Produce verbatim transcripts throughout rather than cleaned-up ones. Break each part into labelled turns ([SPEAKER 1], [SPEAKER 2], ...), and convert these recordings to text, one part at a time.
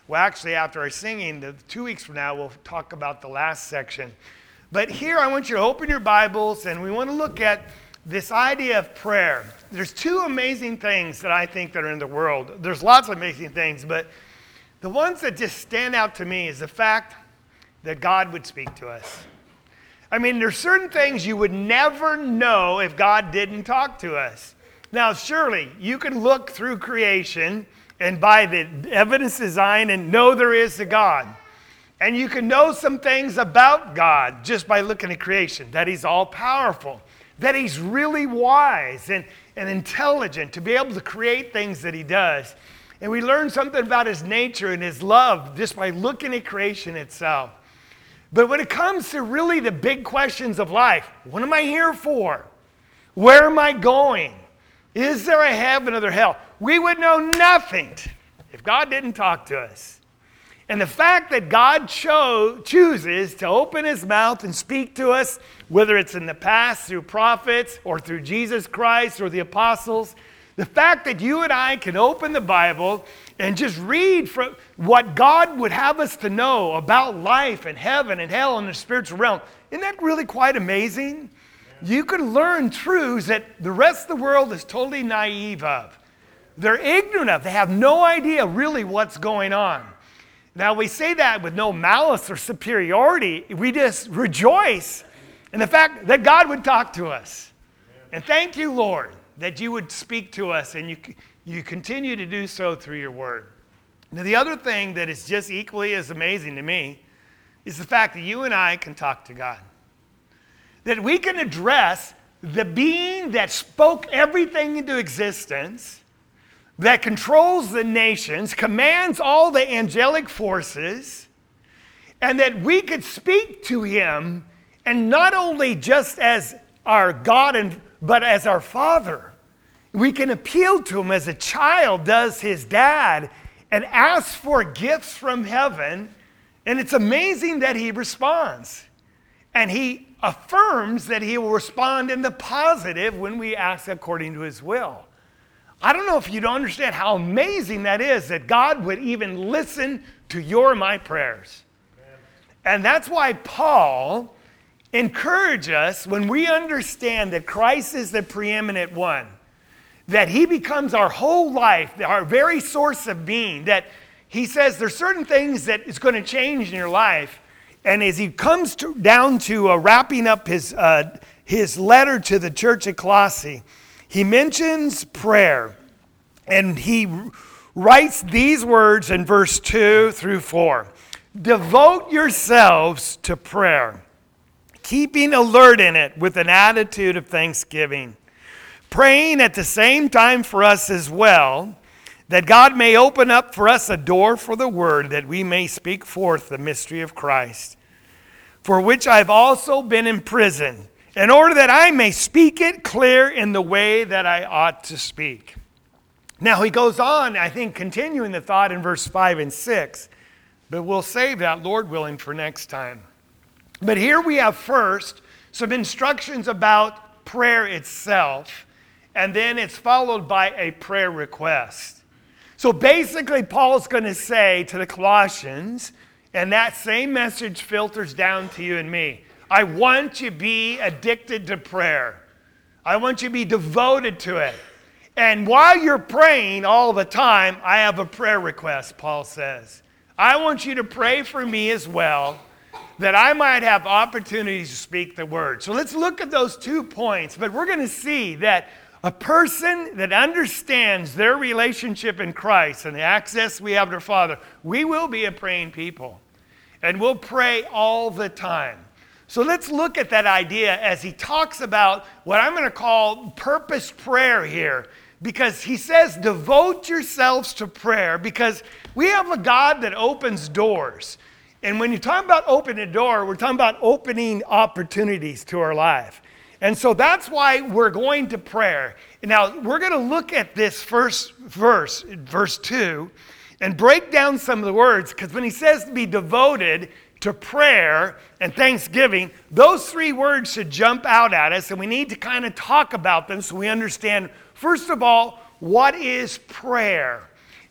[SPEAKER 1] Well, actually, after our singing, the, two weeks from now, we'll talk about the last section. But here, I want you to open your Bibles, and we want to look at this idea of prayer. There's two amazing things that I think that are in the world. There's lots of amazing things, but the ones that just stand out to me is the fact that God would speak to us. I mean, there's certain things you would never know if God didn't talk to us. Now, surely, you can look through creation and by the evidence design and know there is a God. And you can know some things about God just by looking at creation, that he's all-powerful, that he's really wise and, and intelligent to be able to create things that he does. And we learn something about his nature and his love just by looking at creation itself. But when it comes to really the big questions of life, what am I here for? Where am I going? Is there a heaven or a hell? We would know nothing if God didn't talk to us. And the fact that God cho- chooses to open his mouth and speak to us, whether it's in the past through prophets or through Jesus Christ or the apostles, the fact that you and I can open the Bible and just read from what God would have us to know about life and heaven and hell and the spiritual realm, isn't that really quite amazing? You can learn truths that the rest of the world is totally naive of. They're ignorant of. They have no idea really what's going on. Now, we say that with no malice or superiority. We just rejoice in the fact that God would talk to us. And thank you, Lord, that you would speak to us and you, you continue to do so through your word. Now, the other thing that is just equally as amazing to me is the fact that you and I can talk to God. That we can address the being that spoke everything into existence, that controls the nations, commands all the angelic forces, and that we could speak to him, and not only just as our God, and, but as our Father. We can appeal to him as a child does his dad and ask for gifts from heaven, and it's amazing that he responds. And he affirms that he will respond in the positive when we ask according to his will. I don't know if you don't understand how amazing that is, that God would even listen to your and my prayers. Amen. And that's why Paul encourages us when we understand that Christ is the preeminent one, that he becomes our whole life, our very source of being, that he says there's certain things that is going to change in your life. And as he comes to, down to uh, wrapping up his, uh, his letter to the church at Colossae, he mentions prayer, and he writes these words in verse two through four. Devote yourselves to prayer, keeping alert in it with an attitude of thanksgiving, praying at the same time for us as well, that God may open up for us a door for the word, that we may speak forth the mystery of Christ, for which I've also been imprisoned, in order that I may speak it clear in the way that I ought to speak. Now he goes on, I think, continuing the thought in verse five and six, but we'll save that, Lord willing, for next time. But here we have first some instructions about prayer itself, and then it's followed by a prayer request. So basically, Paul's going to say to the Colossians, and that same message filters down to you and me, I want you to be addicted to prayer. I want you to be devoted to it. And while you're praying all the time, I have a prayer request, Paul says. I want you to pray for me as well, that I might have opportunities to speak the word. So let's look at those two points. But we're going to see that a person that understands their relationship in Christ and the access we have to our Father, we will be a praying people. And we'll pray all the time. So let's look at that idea as he talks about what I'm going to call purpose prayer here. Because he says, devote yourselves to prayer, because we have a God that opens doors. And when you talk about opening a door, we're talking about opening opportunities to our life. And so that's why we're going to prayer. Now, we're going to look at this first verse, verse two, and break down some of the words, because when he says to be devoted to prayer and thanksgiving, those three words should jump out at us, and we need to kind of talk about them so we understand, first of all, what is prayer?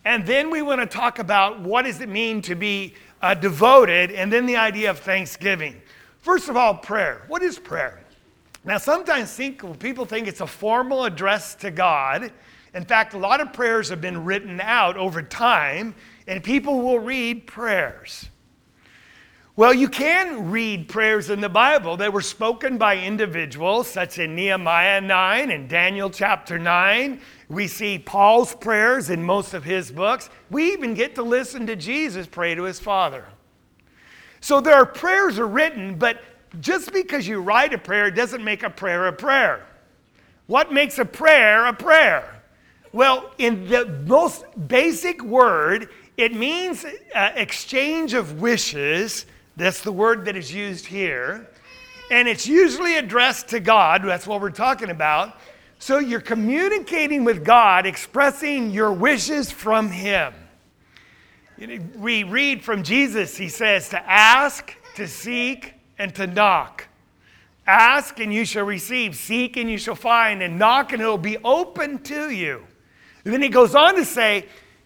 [SPEAKER 1] And then we want to talk about what does it mean to be uh, devoted, and then the idea of thanksgiving. First of all, prayer. What is prayer? Now, sometimes think, people think it's a formal address to God. In fact, a lot of prayers have been written out over time, and people will read prayers. Well, you can read prayers in the Bible that were spoken by individuals, such as Nehemiah nine and Daniel chapter nine. We see Paul's prayers in most of his books. We even get to listen to Jesus pray to his Father. So there are prayers are written, but just because you write a prayer doesn't make a prayer a prayer. What makes a prayer a prayer? Well, in the most basic word, it means uh, exchange of wishes. That's the word that is used here. And it's usually addressed to God. That's what we're talking about. So you're communicating with God, expressing your wishes from Him. We read from Jesus, He says to ask, to seek, and to knock. Ask and you shall receive. Seek and you shall find. And knock and it will be open to you. And then He goes on to say,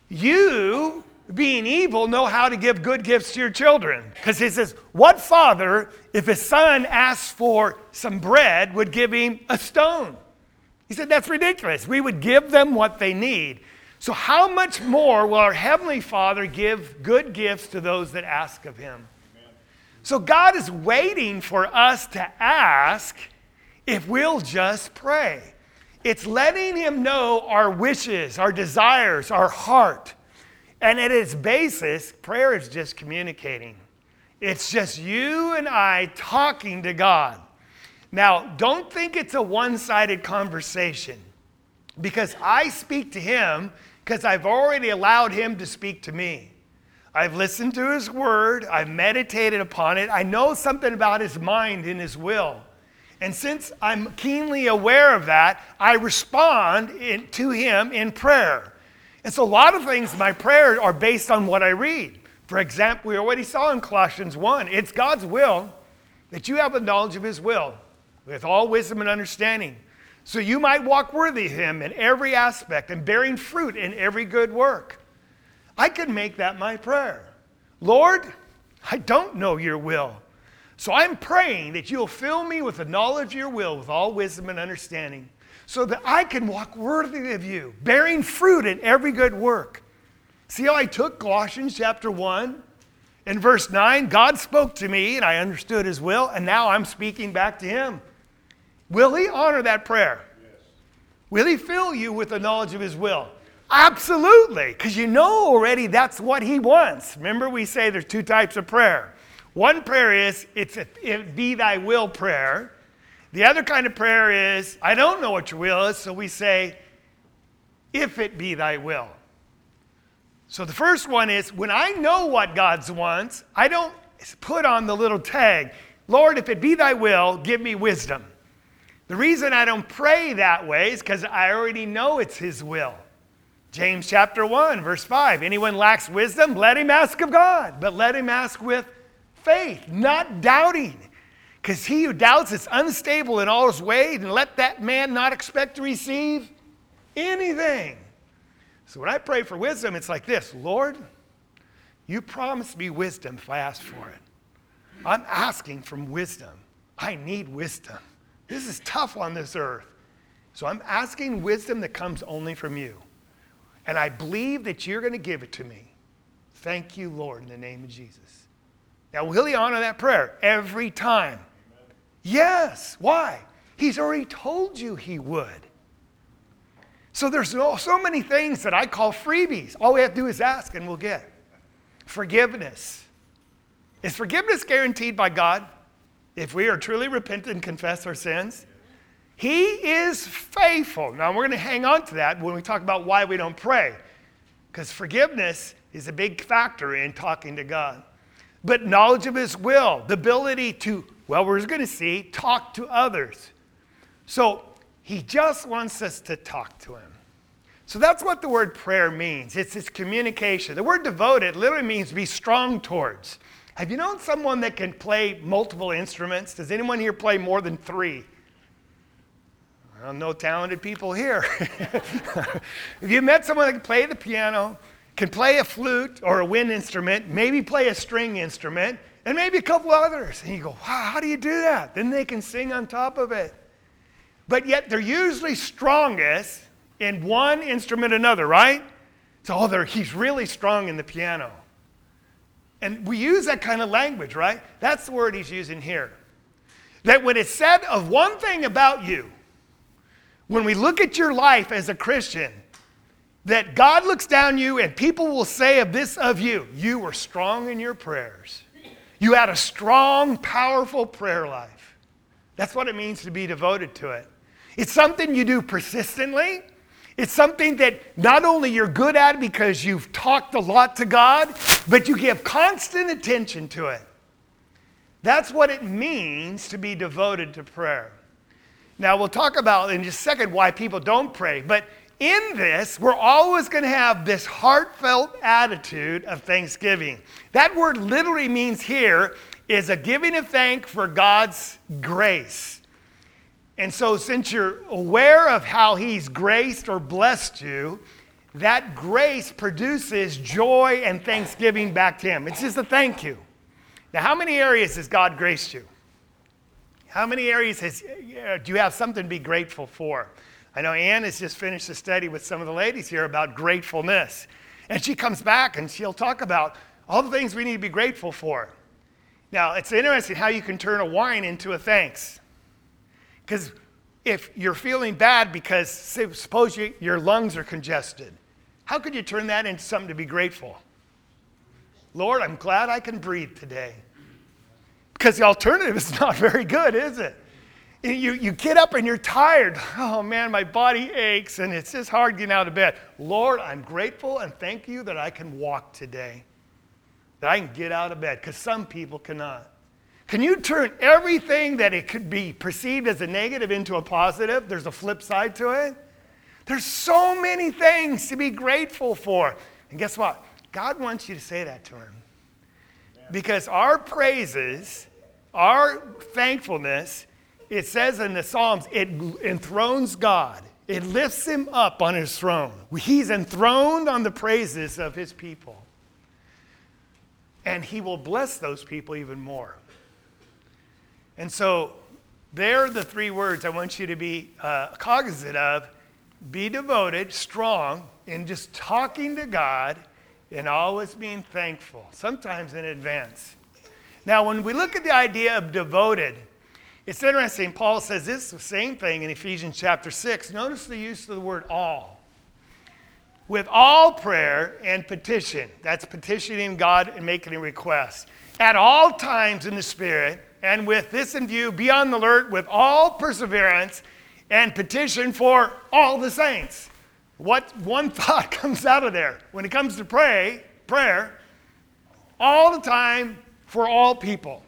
[SPEAKER 1] you, being evil, know how to give good gifts to your children. Because He says, what father, if his son asks for some bread, would give him a stone? He said, that's ridiculous. We would give them what they need. So how much more will our Heavenly Father give good gifts to those that ask of Him? Amen. So God is waiting for us to ask if we'll just pray. It's letting Him know our wishes, our desires, our heart. And at its basis, prayer is just communicating. It's just you and I talking to God. Now, don't think it's a one-sided conversation, because I speak to Him because I've already allowed Him to speak to me. I've listened to His Word. I've meditated upon it. I know something about His mind and His will. And since I'm keenly aware of that, I respond in, to Him in prayer. And so a lot of things, my prayers are based on what I read. For example, we already saw in Colossians one, it's God's will that you have the knowledge of His will with all wisdom and understanding. So you might walk worthy of Him in every aspect and bearing fruit in every good work. I could make that my prayer. Lord, I don't know your will. So I'm praying that you'll fill me with the knowledge of your will with all wisdom and understanding, so that I can walk worthy of you, bearing fruit in every good work. See how I took Colossians chapter one and verse nine? God spoke to me and I understood His will, and now I'm speaking back to Him. Will He honor that prayer? Yes. Will He fill you with the knowledge of His will? Absolutely, because you know already that's what He wants. Remember, we say there's two types of prayer. One prayer is, it's a it be thy will prayer. The other kind of prayer is, I don't know what your will is, so we say, if it be thy will. So the first one is, when I know what God wants, I don't put on the little tag, Lord, if it be thy will, give me wisdom. The reason I don't pray that way is because I already know it's His will. James chapter one, verse five, anyone lacks wisdom, let him ask of God, but let him ask with faith, not doubting. Because he who doubts is unstable in all his ways, and let that man not expect to receive anything. So when I pray for wisdom, it's like this, Lord, you promised me wisdom if I ask for it. I'm asking for wisdom. I need wisdom. This is tough on this earth. So I'm asking wisdom that comes only from you. And I believe that you're going to give it to me. Thank you, Lord, in the name of Jesus. Now, will He honor that prayer every time? Amen. Yes. Why? He's already told you He would. So there's so, so many things that I call freebies. All we have to do is ask and we'll get. Forgiveness. Is forgiveness guaranteed by God? If we are truly repentant and confess our sins, He is faithful. Now, we're going to hang on to that when we talk about why we don't pray, because forgiveness is a big factor in talking to God. But knowledge of His will, the ability to, well, we're going to see, talk to others. So He just wants us to talk to Him. So that's what the word prayer means. It's His communication. The word devoted literally means be strong towards. Have you known someone that can play multiple instruments? Does anyone here play more than three? Well, no talented people here. Have you met someone that can play the piano, can play a flute or a wind instrument, maybe play a string instrument, and maybe a couple others. And you go, wow, how do you do that? Then they can sing on top of it. But yet they're usually strongest in one instrument or another, right? So oh, they're, he's really strong in the piano. And we use that kind of language, right? That's the word he's using here. That when it's said of one thing about you, when we look at your life as a Christian, that God looks down you and people will say of this of you, you were strong in your prayers. You had a strong, powerful prayer life. That's what it means to be devoted to it. It's something you do persistently. It's something that not only you're good at because you've talked a lot to God, but you give constant attention to it. That's what it means to be devoted to prayer. Now, we'll talk about in just a second why people don't pray. But in this, we're always going to have this heartfelt attitude of thanksgiving. That word literally means here is a giving of thanks for God's grace. And so since you're aware of how he's graced or blessed you, that grace produces joy and thanksgiving back to him. It's just a thank you. Now, how many areas has God graced you? How many areas has, uh, do you have something to be grateful for? I know Ann has just finished a study with some of the ladies here about gratefulness. And she comes back and she'll talk about all the things we need to be grateful for. Now, it's interesting how you can turn a whine into a thanks. Because if you're feeling bad because, say, suppose you, your lungs are congested, how could you turn that into something to be grateful? Lord, I'm glad I can breathe today. Because the alternative is not very good, is it? You, you get up and you're tired. Oh man, my body aches and it's just hard getting out of bed. Lord, I'm grateful and thank you that I can walk today. That I can get out of bed, because some people cannot. Can you turn everything that it could be perceived as a negative into a positive? There's a flip side to it. There's so many things to be grateful for. And guess what? God wants you to say that to him. Because our praises, our thankfulness, it says in the Psalms, it enthrones God. It lifts him up on his throne. He's enthroned on the praises of his people. And he will bless those people even more. And so, there are the three words I want you to be uh, cognizant of. Be devoted, strong, in just talking to God and always being thankful, sometimes in advance. Now, when we look at the idea of devoted, it's interesting. Paul says this the same thing in Ephesians chapter six. Notice the use of the word all. With all prayer and petition. That's petitioning God and making a request. At all times in the Spirit, and with this in view, be on the alert with all perseverance and petition for all the saints. What one thought comes out of there? When it comes to pray, prayer, all the time for all people.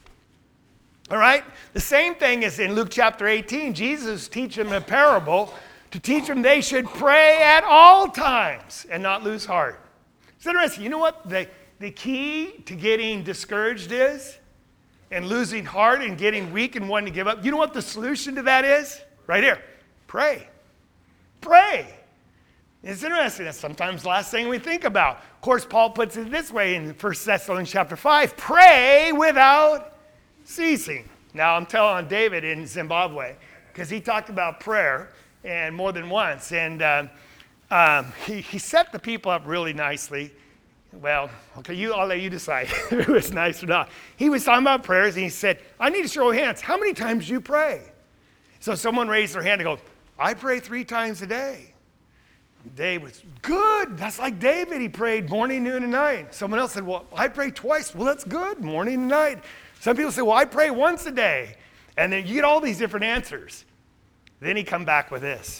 [SPEAKER 1] All right? The same thing is in Luke chapter eighteen. Jesus teaches them a parable to teach them they should pray at all times and not lose heart. It's interesting. You know what the, the key to getting discouraged is? And losing heart and getting weak and wanting to give up. You know what the solution to that is? Right here. Pray. Pray. It's interesting. That's sometimes the last thing we think about. Of course, Paul puts it this way in First Thessalonians chapter five. Pray without ceasing. Now, I'm telling David in Zimbabwe, because he talked about prayer and more than once. And um, um, he, he set the people up really nicely. Well, okay, you, I'll let you decide if it was nice or not. He was talking about prayers, and he said, I need to show hands. How many times do you pray? So someone raised their hand and goes, I pray three times a day. Dave was, good. That's like David. He prayed morning, noon, and night. Someone else said, well, I pray twice. Well, that's good, morning and night. Some people say, well, I pray once a day. And then you get all these different answers. Then he come back with this.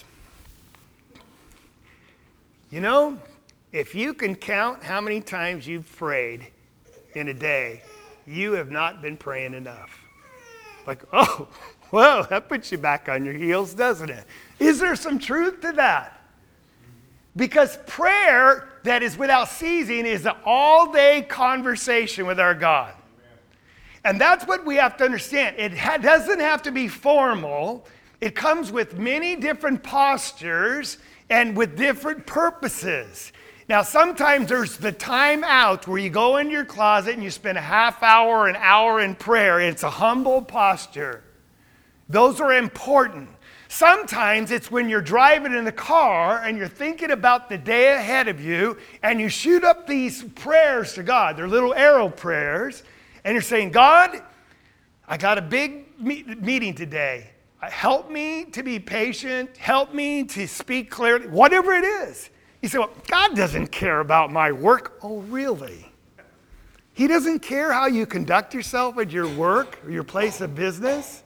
[SPEAKER 1] You know, if you can count how many times you've prayed in a day, you have not been praying enough. Like, oh, well, that puts you back on your heels, doesn't it? Is there some truth to that? Because prayer that is without ceasing is an all-day conversation with our God. And that's what we have to understand. It ha- doesn't have to be formal. It comes with many different postures and with different purposes. Now, sometimes there's the time out where you go into your closet and you spend a half hour, an hour in prayer. It's a humble posture. Those are important. Sometimes it's when you're driving in the car and you're thinking about the day ahead of you and you shoot up these prayers to God. They're little arrow prayers. And you're saying, God, I got a big meet- meeting today. Help me to be patient. Help me to speak clearly. Whatever it is. You say, well, God doesn't care about my work. Oh, really? He doesn't care how you conduct yourself at your work or your place of business?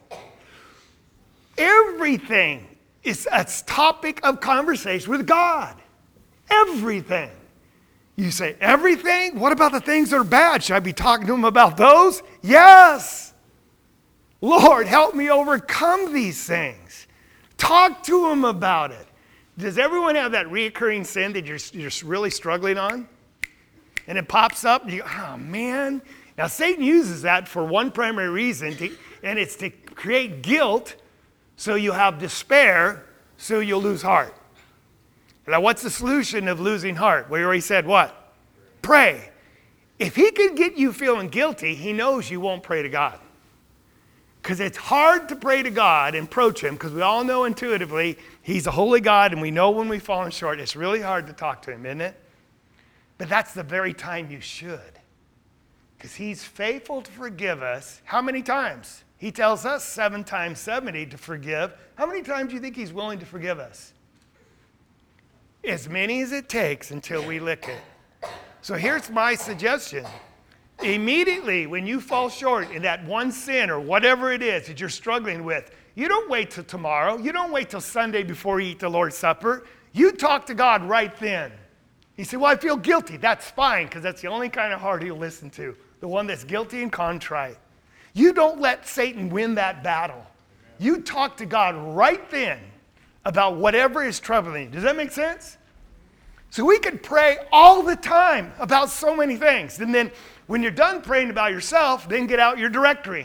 [SPEAKER 1] Everything is a topic of conversation with God. Everything. You say, everything? What about the things that are bad? Should I be talking to him about those? Yes. Lord, help me overcome these things. Talk to him about it. Does everyone have that reoccurring sin that you're, you're really struggling on? And it pops up and you go, oh man. Now Satan uses that for one primary reason, to, and it's to create guilt so you have despair so you'll lose heart. Now what's the solution of losing heart? We already said what? Pray. If he could get you feeling guilty, he knows you won't pray to God. Because it's hard to pray to God and approach him, because we all know intuitively he's a holy God and we know when we've fallen short. It's really hard to talk to him, isn't it? But that's the very time you should. Because he's faithful to forgive us. How many times? He tells us seven times seventy to forgive. How many times do you think he's willing to forgive us? As many as it takes until we lick it. So here's my suggestion. Immediately when you fall short in that one sin or whatever it is that you're struggling with, you don't wait till tomorrow. You don't wait till Sunday before you eat the Lord's Supper. You talk to God right then. You say, well, I feel guilty. That's fine, because that's the only kind of heart he'll listen to, the one that's guilty and contrite. You don't let Satan win that battle. You talk to God right then about whatever is troubling you. Does that make sense? So we can pray all the time about so many things. And then when you're done praying about yourself, then get out your directory.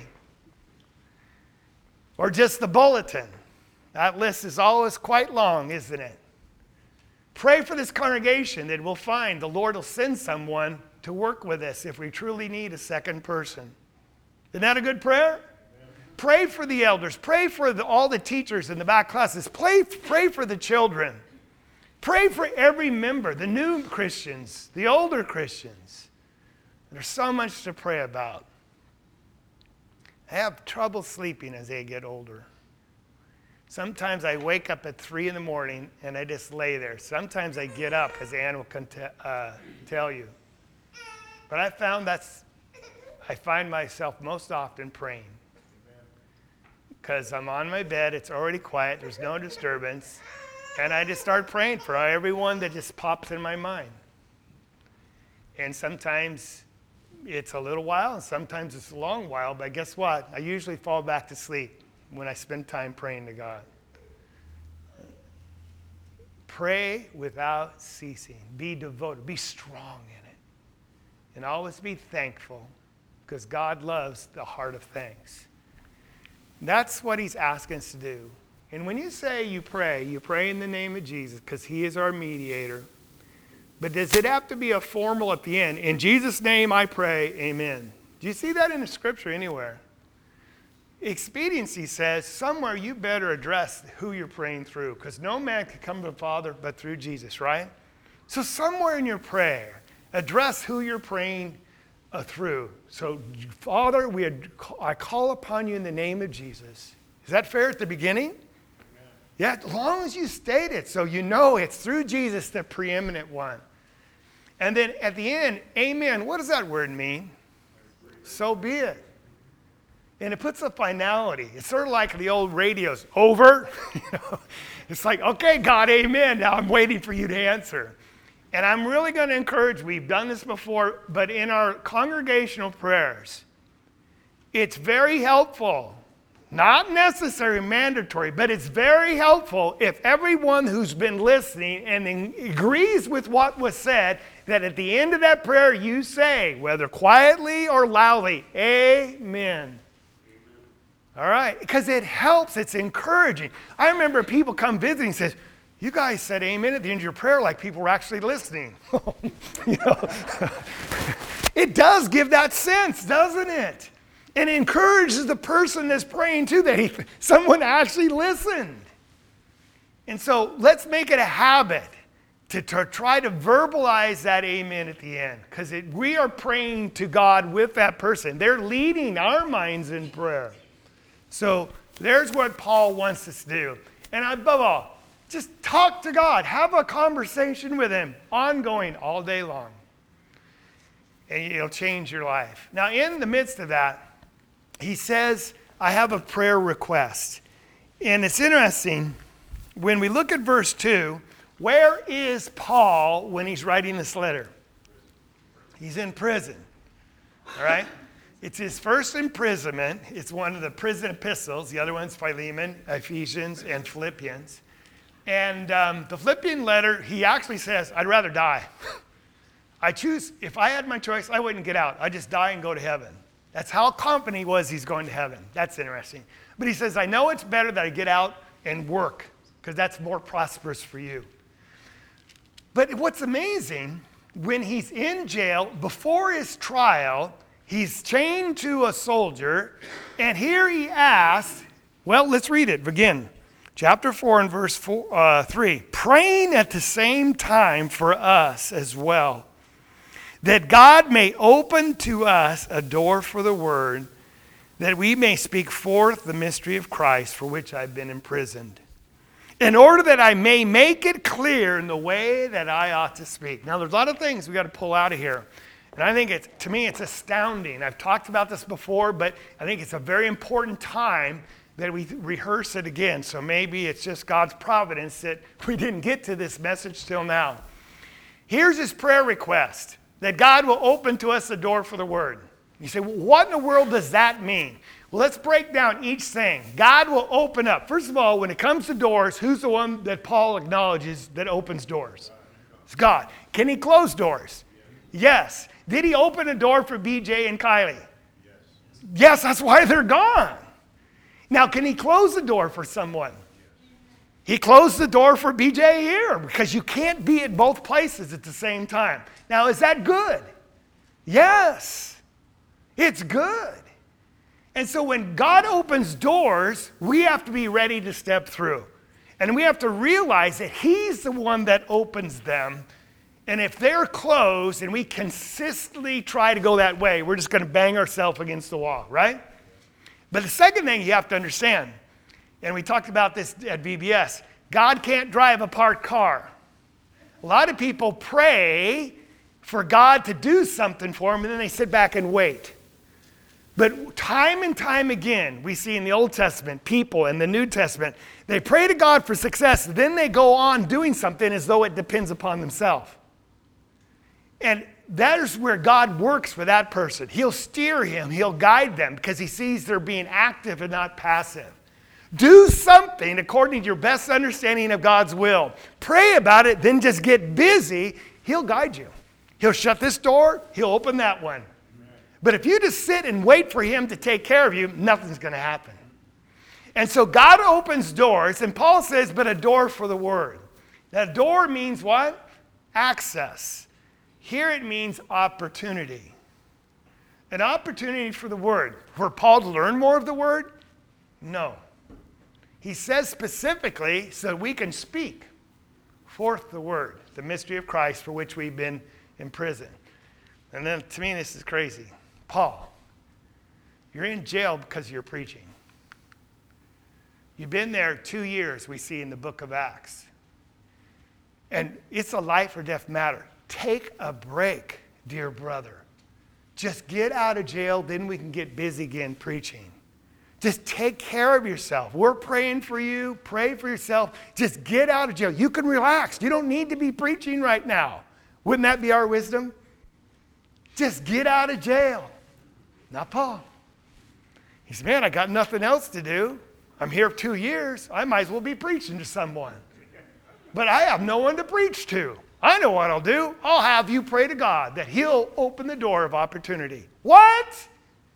[SPEAKER 1] Or just the bulletin. That list is always quite long, isn't it? Pray for this congregation that we'll find the Lord will send someone to work with us if we truly need a second person. Isn't that a good prayer? Amen. Pray for the elders. Pray for the, all the teachers in the back classes. Pray, pray for the children. Pray for every member, the new Christians, the older Christians. There's so much to pray about. I have trouble sleeping as they get older. Sometimes I wake up at three in the morning and I just lay there. Sometimes I get up, as Ann will con- uh, tell you. But I found that's, I find myself most often praying. Because I'm on my bed, it's already quiet, there's no disturbance. And I just start praying for everyone that just pops in my mind. And sometimes it's a little while, and sometimes it's a long while, but guess what? I usually fall back to sleep when I spend time praying to God. Pray without ceasing. Be devoted. Be strong in it. And always be thankful, because God loves the heart of thanks. That's what he's asking us to do. And when you say you pray, you pray in the name of Jesus, because he is our mediator. But does it have to be a formal at the end? In Jesus' name I pray, amen. Do you see that in the scripture anywhere? Expediency says somewhere you better address who you're praying through, because no man can come to the Father but through Jesus, right? So somewhere in your prayer, address who you're praying uh, through. So Father, we ad- I call upon you in the name of Jesus. Is that fair at the beginning? Amen. Yeah, as long as you state it, so you know it's through Jesus, the preeminent one. And then at the end, amen. What does that word mean? So be it. And it puts a finality. It's sort of like the old radios. Over. You know? It's like, okay, God, amen. Now I'm waiting for you to answer. And I'm really going to encourage, we've done this before, but in our congregational prayers, it's very helpful. Not necessary, mandatory, but it's very helpful if everyone who's been listening and agrees with what was said, that at the end of that prayer you say, whether quietly or loudly, amen. All right, because it helps, it's encouraging. I remember people come visiting and says, You guys said amen at the end of your prayer like people were actually listening. You know? It does give that sense, doesn't it? And it encourages the person that's praying too, that he, someone actually listened. And so let's make it a habit to, to try to verbalize that amen at the end. Because we are praying to God with that person. They're leading our minds in prayer. So there's what Paul wants us to do. And above all, just talk to God. Have a conversation with him, ongoing all day long. And it'll change your life. Now, in the midst of that, he says, I have a prayer request. And it's interesting, when we look at verse two, where is Paul when he's writing this letter? He's in prison, all right? It's his first imprisonment. It's one of the prison epistles. The other one's Philemon, Ephesians, and Philippians. And um, the Philippian letter, he actually says, I'd rather die. I choose, if I had my choice, I wouldn't get out. I'd just die and go to heaven. That's how confident he was he's going to heaven. That's interesting. But he says, I know it's better that I get out and work, because that's more prosperous for you. But what's amazing, when he's in jail, before his trial, he's chained to a soldier, and here he asks, well, let's read it again. Chapter four and verse four, uh, three. Praying at the same time for us as well, that God may open to us a door for the word, that we may speak forth the mystery of Christ, for which I've been imprisoned, in order that I may make it clear in the way that I ought to speak. Now, there's a lot of things we got to pull out of here. And I think it's, to me, it's astounding. I've talked about this before, but I think it's a very important time that we rehearse it again. So maybe it's just God's providence that we didn't get to this message till now. Here's his prayer request, that God will open to us the door for the word. You say, well, what in the world does that mean? Well, let's break down each thing. God will open up. First of all, when it comes to doors, who's the one that Paul acknowledges that opens doors? It's God. Can he close doors? Yes. Did he open a door for B J and Kylie? Yes. Yes, that's why they're gone. Now, can he close the door for someone? He closed the door for B J here, because you can't be at both places at the same time. Now, is that good? Yes. It's good. And so when God opens doors, we have to be ready to step through. And we have to realize that he's the one that opens them. And if they're closed and we consistently try to go that way, we're just going to bang ourselves against the wall, right? But the second thing you have to understand, and we talked about this at V B S, God can't drive a parked car. A lot of people pray for God to do something for them, and then they sit back and wait. But time and time again, we see in the Old Testament, people in the New Testament, they pray to God for success, then they go on doing something as though it depends upon themselves. And that is where God works for that person. He'll steer him, he'll guide them, because he sees they're being active and not passive. Do something according to your best understanding of God's will. Pray about it, then just get busy. He'll guide you. He'll shut this door, he'll open that one. But if you just sit and wait for him to take care of you, nothing's going to happen. And so God opens doors, and Paul says, but a door for the word. That door means what? Access. Here it means opportunity. An opportunity for the word. For Paul to learn more of the word? No. He says specifically so that we can speak forth the word, the mystery of Christ for which we've been imprisoned. And then to me, this is crazy. Paul, you're in jail because you're preaching. You've been there two years, we see in the book of Acts. And it's a life or death matter. Take a break, dear brother. Just get out of jail, then we can get busy again preaching. Just take care of yourself. We're praying for you. Pray for yourself. Just get out of jail. You can relax. You don't need to be preaching right now. Wouldn't that be our wisdom? Just get out of jail. Not Paul. He said, man, I got nothing else to do. I'm here two years. I might as well be preaching to someone. But I have no one to preach to. I know what I'll do. I'll have you pray to God that he'll open the door of opportunity. What?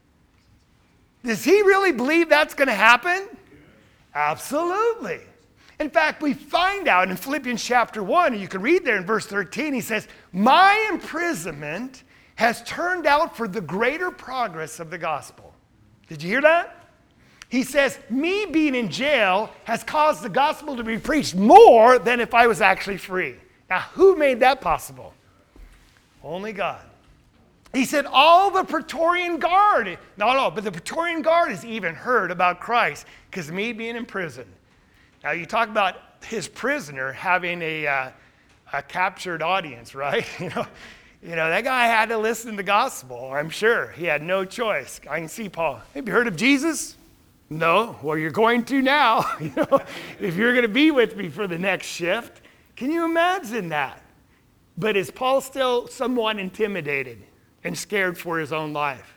[SPEAKER 1] Does he really believe that's going to happen? Absolutely. In fact, we find out in Philippians chapter one, and you can read there in verse thirteen, he says, my imprisonment has turned out for the greater progress of the gospel. Did you hear that? He says, me being in jail has caused the gospel to be preached more than if I was actually free. Now, who made that possible? Only God. He said, all the Praetorian Guard, no, no, but the Praetorian Guard has even heard about Christ because of me being in prison. Now, you talk about his prisoner having a, uh, a captured audience, right? You know, you know, that guy had to listen to the gospel, I'm sure. He had no choice. I can see Paul. Have you heard of Jesus? No. Well, you're going to now. You know, if you're going to be with me for the next shift. Can you imagine that? But is Paul still somewhat intimidated and scared for his own life?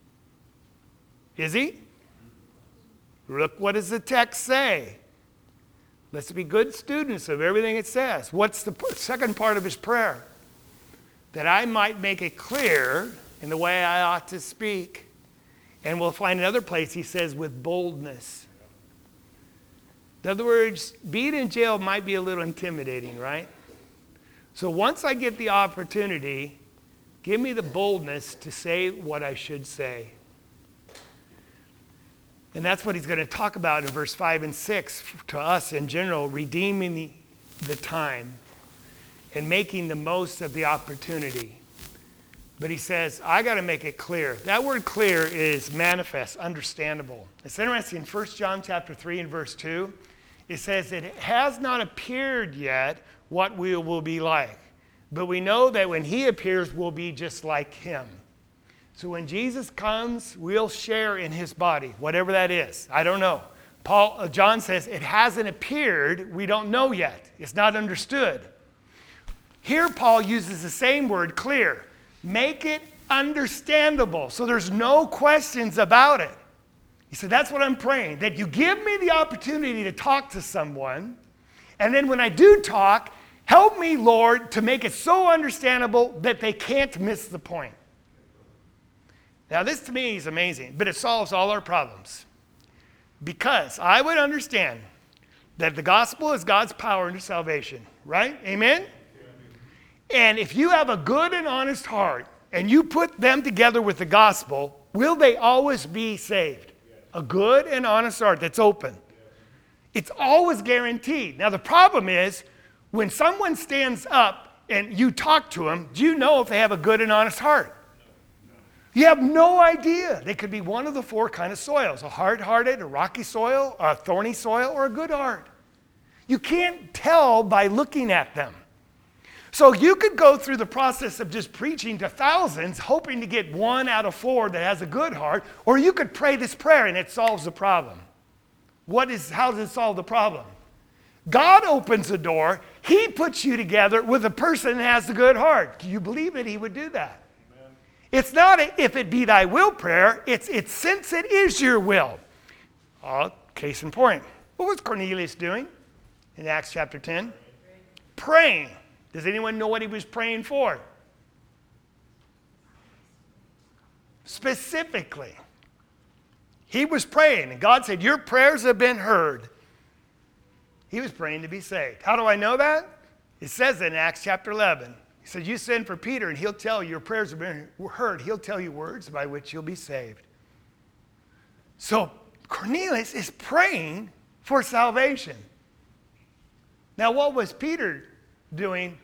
[SPEAKER 1] Is he? Look, what does the text say? Let's be good students of everything it says. What's the second part of his prayer? That I might make it clear in the way I ought to speak. And we'll find another place he says with boldness. In other words, being in jail might be a little intimidating, right? So once I get the opportunity, give me the boldness to say what I should say. And that's what he's going to talk about in verse five and six to us in general, redeeming the, the time and making the most of the opportunity. But he says, I got to make it clear. That word clear is manifest, understandable. It's interesting, in First John chapter three and verse two, it says, it has not appeared yet what we will be like. But we know that when he appears, we'll be just like him. So when Jesus comes, we'll share in his body, whatever that is. I don't know. Paul, uh, John says, it hasn't appeared. We don't know yet. It's not understood. Here, Paul uses the same word, clear. Make it understandable so there's no questions about it. He said, that's what I'm praying, that you give me the opportunity to talk to someone, and then when I do talk, help me, Lord, to make it so understandable that they can't miss the point. Now, this to me is amazing, but it solves all our problems. Because I would understand that the gospel is God's power into salvation, right? Amen? And if you have a good and honest heart, and you put them together with the gospel, will they always be saved? A good and honest heart that's open. It's always guaranteed. Now, the problem is, when someone stands up and you talk to them, do you know if they have a good and honest heart? You have no idea. They could be one of the four kind of soils, a hard-hearted, a rocky soil, a thorny soil, or a good heart. You can't tell by looking at them. So you could go through the process of just preaching to thousands, hoping to get one out of four that has a good heart, or you could pray this prayer and it solves the problem. What is, how does it solve the problem? God opens the door. He puts you together with a person that has a good heart. Do you believe that he would do that? It's not a, if it be thy will prayer. It's, it's since it is your will. Uh, case in point. What was Cornelius doing in Acts chapter ten? Praying. Does anyone know what he was praying for? Specifically. He was praying, and God said, your prayers have been heard. He was praying to be saved. How do I know that? It says in Acts chapter eleven. He said, you send for Peter and he'll tell you your prayers have been heard. He'll tell you words by which you'll be saved. So Cornelius is praying for salvation. Now, what was Peter doing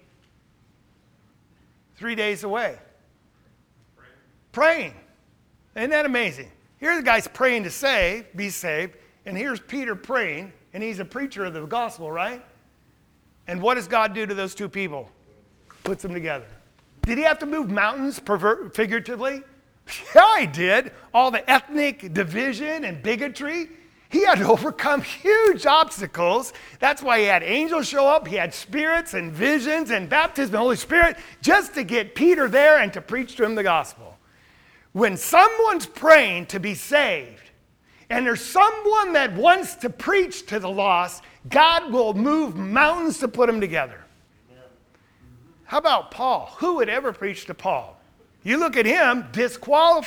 [SPEAKER 1] three days away? Praying. Praying. Isn't that amazing? Here's the guy's praying to save, be saved, and here's Peter praying, and he's a preacher of the gospel, right? And what does God do to those two people? Puts them together. Did he have to move mountains perver- figuratively? Yeah, he did. All the ethnic division and bigotry. He had to overcome huge obstacles. That's why he had angels show up. He had spirits and visions and baptism of the Holy Spirit just to get Peter there and to preach to him the gospel. When someone's praying to be saved, and there's someone that wants to preach to the lost, God will move mountains to put them together. How about Paul? Who would ever preach to Paul? You look at him,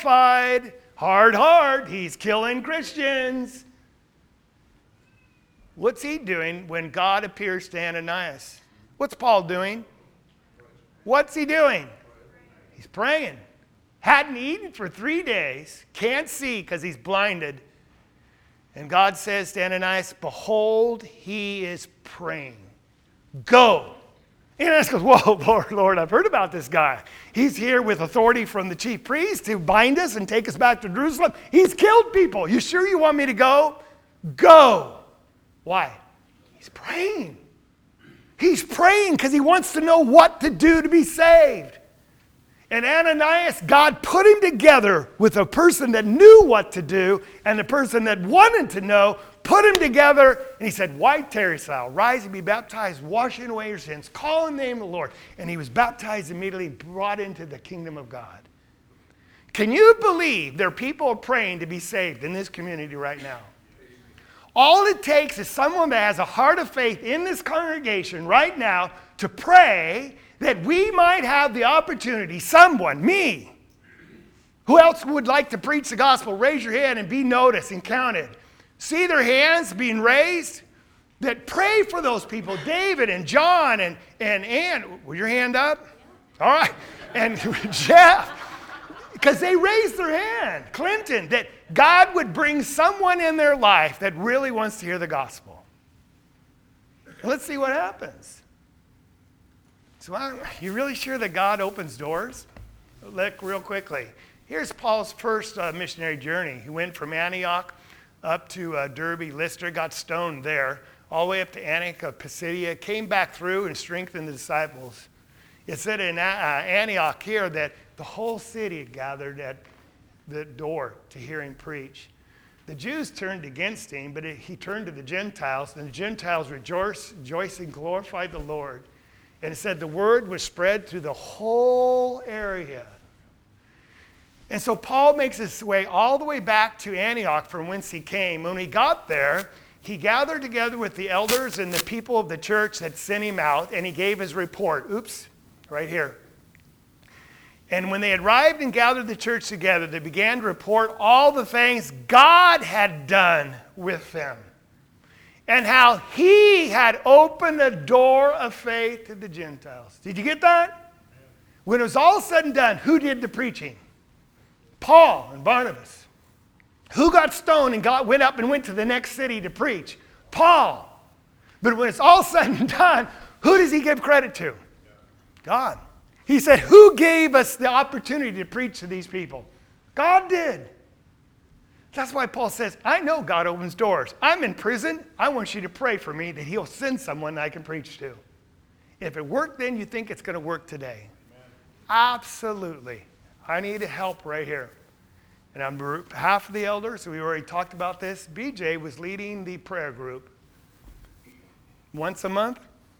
[SPEAKER 1] disqualified, hard heart, he's killing Christians. What's he doing when God appears to Ananias? What's Paul doing? What's he doing? He's praying. Hadn't eaten for three days. Can't see because he's blinded. And God says to Ananias, behold, he is praying. Go. Ananias goes, whoa, Lord, Lord, I've heard about this guy. He's here with authority from the chief priest to bind us and take us back to Jerusalem. He's killed people. You sure you want me to go? Go. Why? He's praying. He's praying because he wants to know what to do to be saved. And Ananias, God put him together with a person that knew what to do and the person that wanted to know, put him together, and he said, why tarriest thou? Rise and be baptized, washing away your sins, call in the name of the Lord. And he was baptized immediately, brought into the kingdom of God. Can you believe there are people praying to be saved in this community right now? All it takes is someone that has a heart of faith in this congregation right now to pray that we might have the opportunity, someone, me, who else would like to preach the gospel? Raise your hand and be noticed and counted. See their hands being raised? That pray for those people. David and John and, and Ann. Was your hand up? All right. And Jeff. Because they raised their hand. Clinton. That God would bring someone in their life that really wants to hear the gospel. And let's see what happens. So are you really sure that God opens doors? Look real quickly. Here's Paul's first uh, missionary journey. He went from Antioch up to uh, Derbe, Lystra, got stoned there, all the way up to Antioch of Pisidia, came back through and strengthened the disciples. It said in uh, Antioch here that the whole city had gathered at the door to hear him preach. The Jews turned against him, but it, he turned to the Gentiles, and the Gentiles rejoiced, rejoiced and glorified the Lord. And it said the word was spread through the whole area. And so Paul makes his way all the way back to Antioch from whence he came. When he got there, he gathered together with the elders and the people of the church that sent him out, and he gave his report. Oops, right here. And when they had arrived and gathered the church together, they began to report all the things God had done with them, and how he had opened a door of faith to the Gentiles. Did you get that? When it was all said and done, who did the preaching? Paul and Barnabas. Who got stoned and got, went up and went to the next city to preach? Paul. But when it's all said and done, who does he give credit to? God. He said, who gave us the opportunity to preach to these people? God did. That's why Paul says, I know God opens doors. I'm in prison. I want you to pray for me that he'll send someone that I can preach to. If it worked then, you think it's going to work today. Amen. Absolutely. I need help right here. And on behalf of the elders, we already talked about this, B J was leading the prayer group once a month.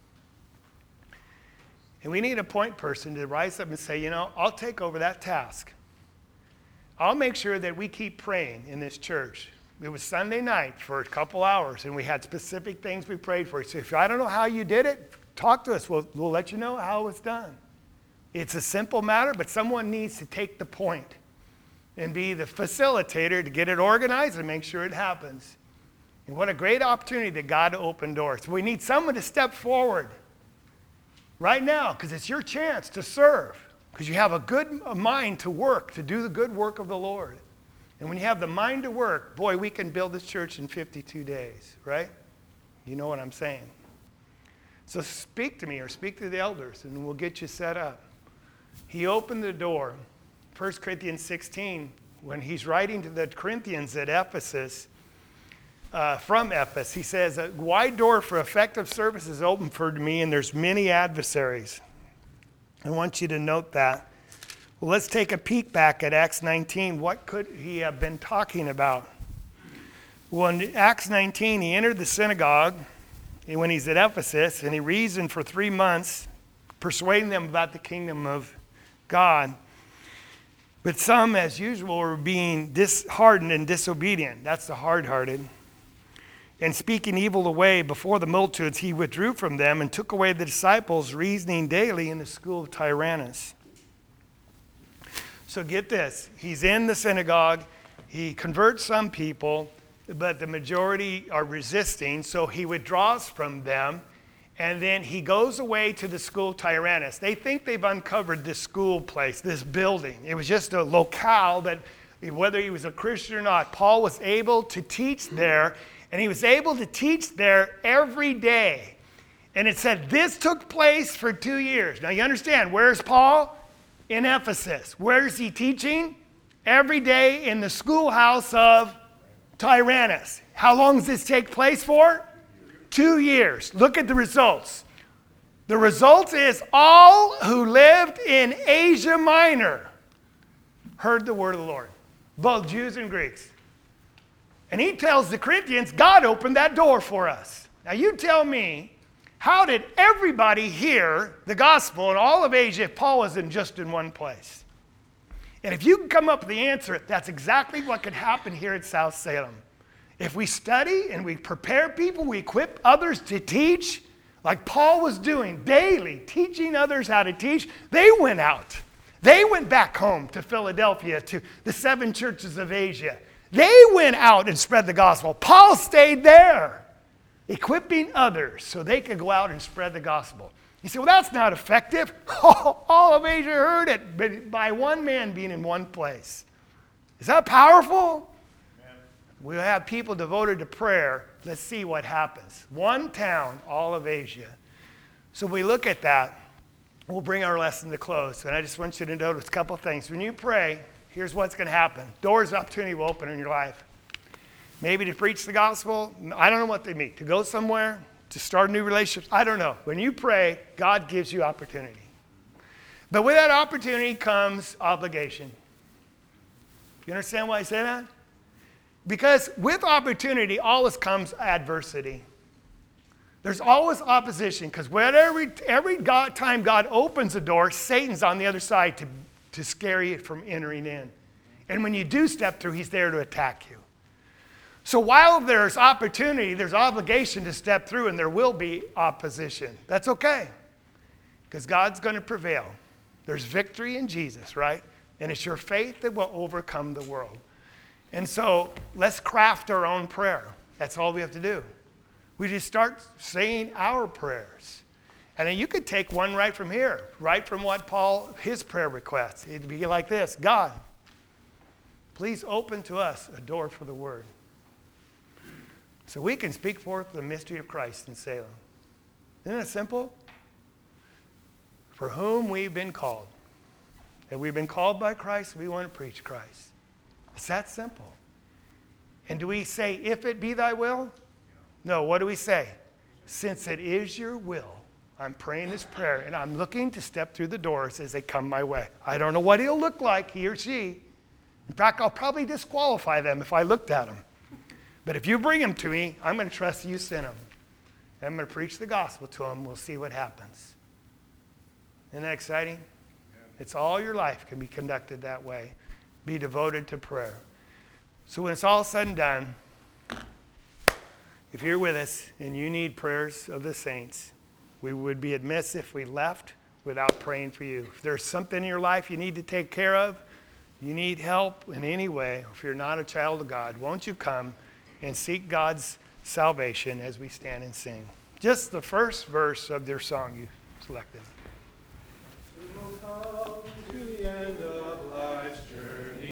[SPEAKER 1] And we need a point person to rise up and say, you know, I'll take over that task. I'll make sure that we keep praying in this church. It was Sunday night for a couple hours, and we had specific things we prayed for. So if I don't know how you did it, talk to us. We'll, we'll let you know how it's done. It's a simple matter, but someone needs to take the point and be the facilitator to get it organized and make sure it happens. And what a great opportunity that God opened doors. We need someone to step forward right now, because it's your chance to serve, because you have a good mind to work, to do the good work of the Lord. And when you have the mind to work, boy, we can build this church in fifty-two days, right? You know what I'm saying. So speak to me or speak to the elders, and we'll get you set up. He opened the door. First Corinthians sixteen, when he's writing to the Corinthians at Ephesus, Uh, from Ephesus, he says, a wide door for effective service is open for me, and there's many adversaries. I want you to note that. Well, let's take a peek back at Acts nineteen. What could he have been talking about? Well, in Acts nineteen, he entered the synagogue when he's at Ephesus, and he reasoned for three months, persuading them about the kingdom of God. But some, as usual, were being disheartened and disobedient. That's the hard-hearted. And speaking evil away before the multitudes, he withdrew from them and took away the disciples, reasoning daily in the school of Tyrannus. So get this. He's in the synagogue. He converts some people. but the majority are resisting, so he withdraws from them, and then he goes away to the school Tyrannus. They think they've uncovered this school place, this building. It was just a locale that, whether he was a Christian or not, Paul was able to teach there, and he was able to teach there every day. And it said this took place for two years. Now you understand, where's Paul? In Ephesus. Where is he teaching? Every day in the schoolhouse of Tyrannus. How long does this take place for? Two years. Look at the results. The result is all who lived in Asia Minor heard the word of the Lord, both Jews and Greeks. And he tells the Corinthians, God opened that door for us. Now you tell me, how did everybody hear the gospel in all of Asia if Paul wasn't just in one place? And if you can come up with the answer, that's exactly what could happen here at South Salem. If we study and we prepare people, we equip others to teach, like Paul was doing daily, teaching others how to teach, they went out. They went back home to Philadelphia, to the seven churches of Asia. They went out and spread the gospel. Paul stayed there, equipping others so they could go out and spread the gospel. You say, well, that's not effective. All of Asia heard it, but by one man being in one place. Is that powerful? Amen. We'll have people devoted to prayer. Let's see what happens. One town, all of Asia. So we look at that. We'll bring our lesson to close. And I just want you to notice a couple things. When you pray, here's what's going to happen. Doors of opportunity will open in your life. Maybe to preach the gospel. I don't know what they mean. To go somewhere, to start a new relationship. I don't know. When you pray, God gives you opportunity. But with that opportunity comes obligation. You understand why I say that? Because with opportunity always comes adversity. There's always opposition, because every, every God, time God opens a door, Satan's on the other side to, to scare you from entering in. And when you do step through, he's there to attack you. So while there's opportunity, there's obligation to step through, and there will be opposition. That's okay, because God's going to prevail. There's victory in Jesus, right? And it's your faith that will overcome the world. And so let's craft our own prayer. That's all we have to do. We just start saying our prayers. And then you could take one right from here, right from what Paul, his prayer request. It'd be like this: God, please open to us a door for the word, so we can speak forth the mystery of Christ in Salem. Isn't it simple? For whom we've been called. And we've been called by Christ, we want to preach Christ. It's that simple. And do we say, if it be thy will? No, what do we say? Since it is your will, I'm praying this prayer, and I'm looking to step through the doors as they come my way. I don't know what he'll look like, he or she. In fact, I'll probably disqualify them if I looked at them. But if you bring them to me, I'm going to trust you sent them. And I'm going to preach the gospel to them. We'll see what happens. Isn't that exciting? It's all your life can be conducted that way. Be devoted to prayer. So when it's all said and done, if you're with us and you need prayers of the saints, we would be amiss if we left without praying for you. If there's something in your life you need to take care of, you need help in any way, if you're not a child of God, won't you come and seek God's salvation as we stand and sing? Just the first verse of their song you selected.